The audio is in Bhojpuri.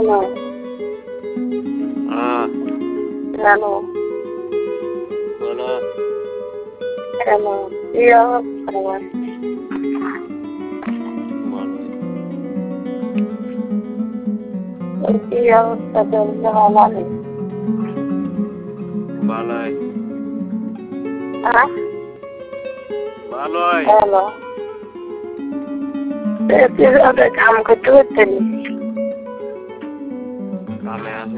Hello. हाँ Hello. बोलो। Hello. Iya, kawan. बोलो। Iya, sedang jalan. बालाई Ah, बालाई hello. Saya tidak ada kamu ketutup. काम है